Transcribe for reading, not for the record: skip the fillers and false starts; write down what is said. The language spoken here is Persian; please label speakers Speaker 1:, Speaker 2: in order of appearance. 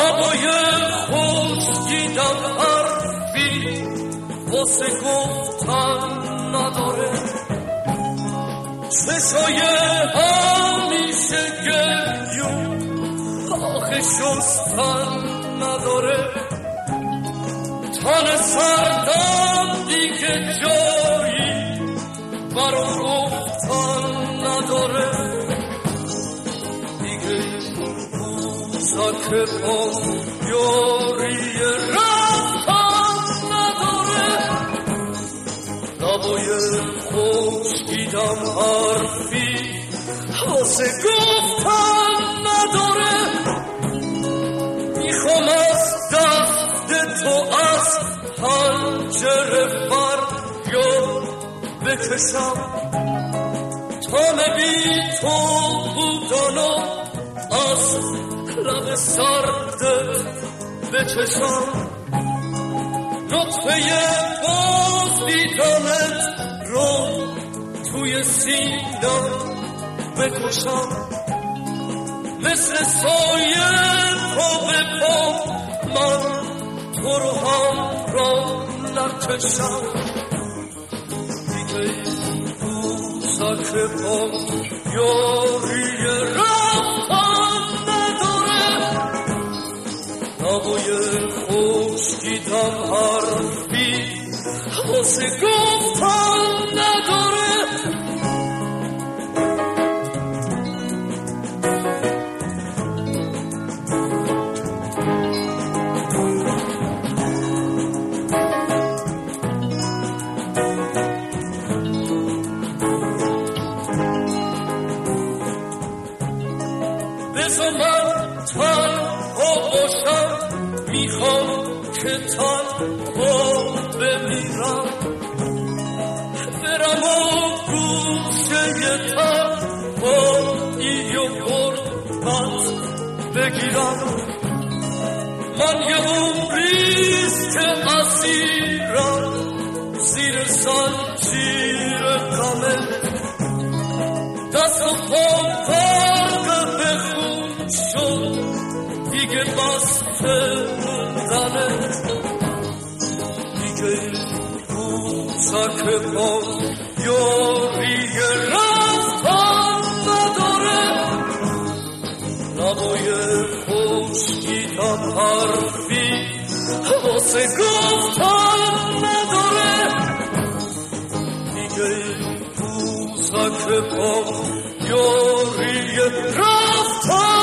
Speaker 1: لبای خشکیدم حرفی واسه گفتن نداره، چشای همیشه گریون آخه شستن نداره، تن سردم دیگه جایی برام گفتن نداره، دیگه روزک با یاری رفتن نداره، لبای خشکیدم حرفی واسه گفتن نداره، میخوام از دست تو از پنجره فریاد بکشم، تا بی تو بودنو از لب سردت بچشم، نطفه باز دیدنت رو توی سینم بکشم، مثل سایه پا به پا من تو رو هم را نکشم، دیگه روزک با یاری رفتن نداره، لبای خشکیدم حرفی واسه گفتن نداره. بذار من تنها باشم، میخوام که تنها بمیرم، برم و گوشه تنهایی و غربت بگیرم، من یه عمریست که اسیرم زیر زنجیر غمه، دست و پام غرق به خون شد دیگه بسته موندنه، دیگه روزک با یاری رفتن نداره، لبای خشکیدم حرفی واسه گفتن نداره، دیگه روزک با یاری رفتن